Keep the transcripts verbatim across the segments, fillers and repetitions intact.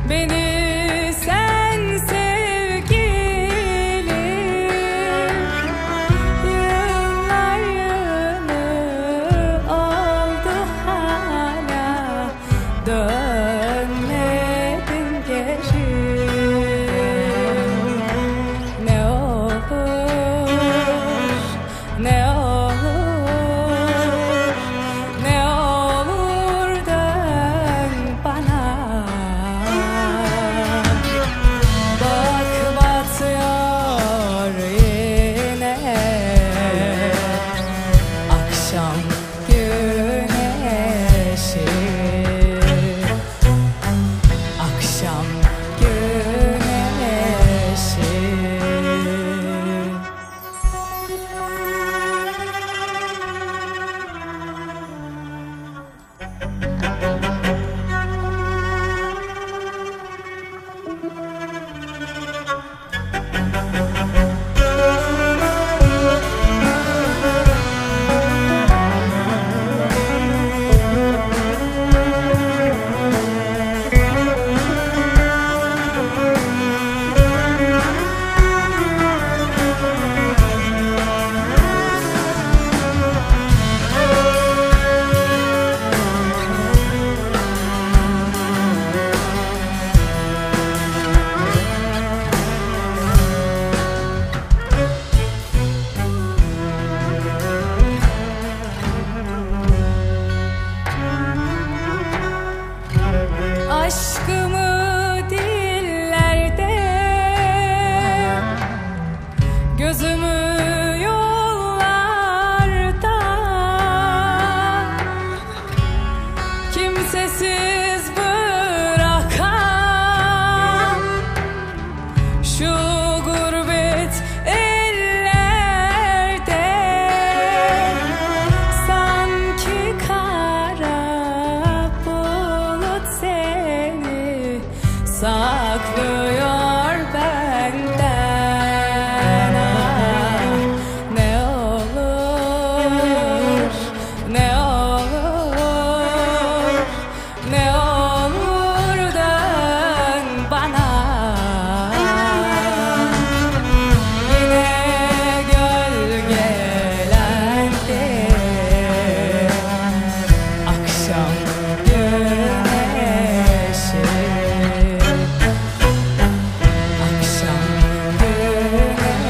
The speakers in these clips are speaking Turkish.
beni sen sevgilim. Yıllar yılı oldu hala dönmedin geri. Ne olur, ne olur, ne olur dön bana. Bak batıyor yine akşam güneşi, akşam güneşi. Aşkımı dillerde, gözümü yollarda, kimsesiz bırakan şu gurbet ellerde, sanki kara bulut seni saklıyor benden. Ah, ne olur, ne olur, ne olur dön bana. Yine gölgelendi akşam güneşi, akşam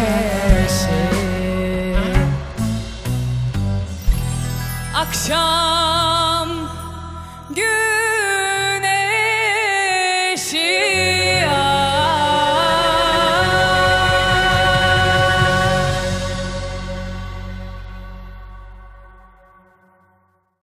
güneşi, akşam